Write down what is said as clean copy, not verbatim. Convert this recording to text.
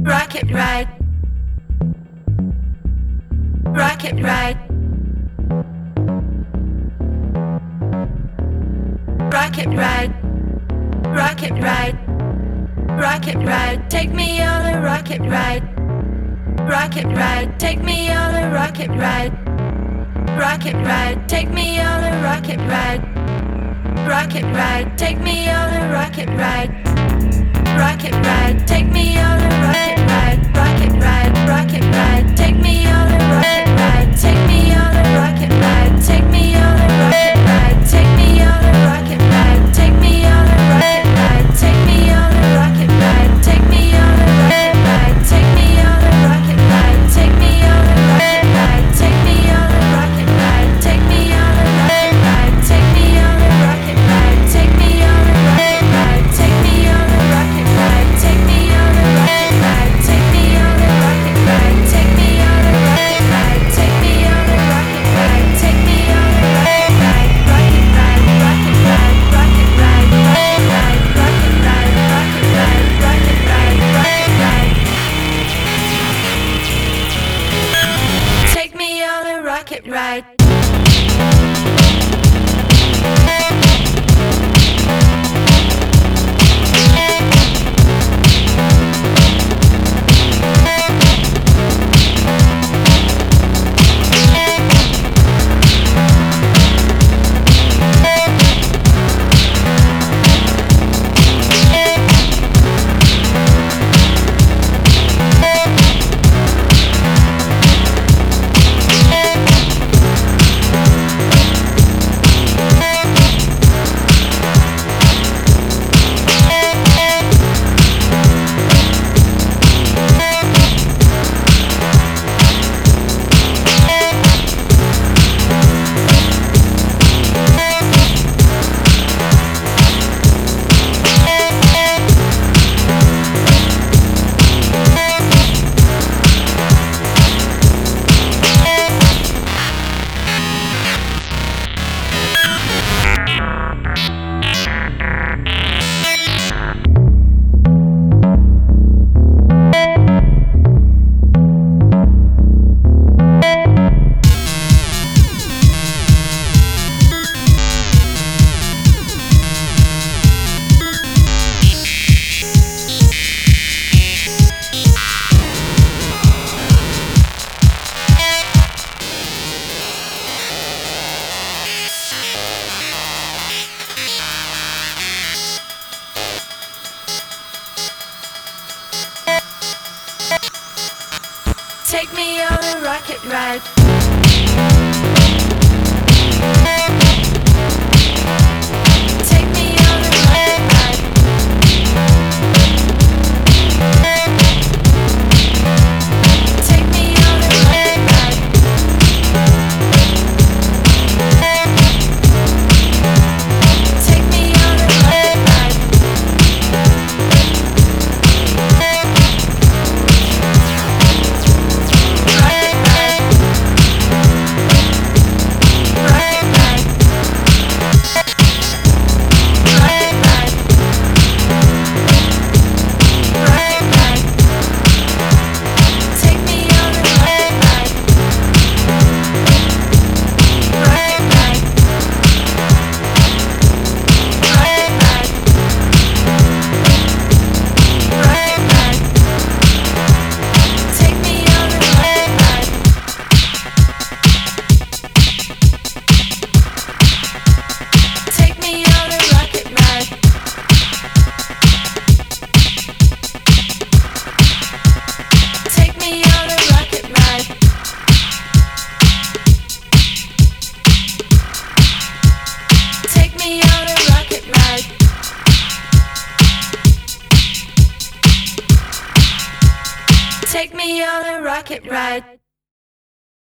Rocket ride. Rocket ride. Rocket ride. Rocket ride. Rocket ride. Take me on a rocket ride. Rocket ride. Take me on a rocket ride. Rocket ride. Take me on a rocket ride. Rocket ride. Take me on a rocket ride. Rocket ride. Take me on a rocket ride. Rocket ride. Rocket ride. Take me on a rocket ride. Take me on a rocket ride. Take me on a rocket ride. Take me on a rocket ride. Take me on a rocket ride. Take me on a rocket ride. Take me on a rocket ride. Take me on a rocket ride. Take me on a rocket ride. Take me on a rocket ride. Take me on a rocket ride. Take me on a rocket ride. Take me on a rocket ride. Take me on a rocket ride. Take me on a rocket ride. Take me on a rocket ride. Take me on a rocket ride. Take me on a rocket ride. Take me on a rocket ride. Rocket ride. Rocket ride. Rocket ride. Rocket ride. Rocket ride. Rocket ride. Rocket ride. Rocket ride. Take me on a rocket ride. Take me on a rocket ride. Take me on a rocket ride. Take me on a rocket ride. Take me on a rocket ride. Take me on a rocket ride.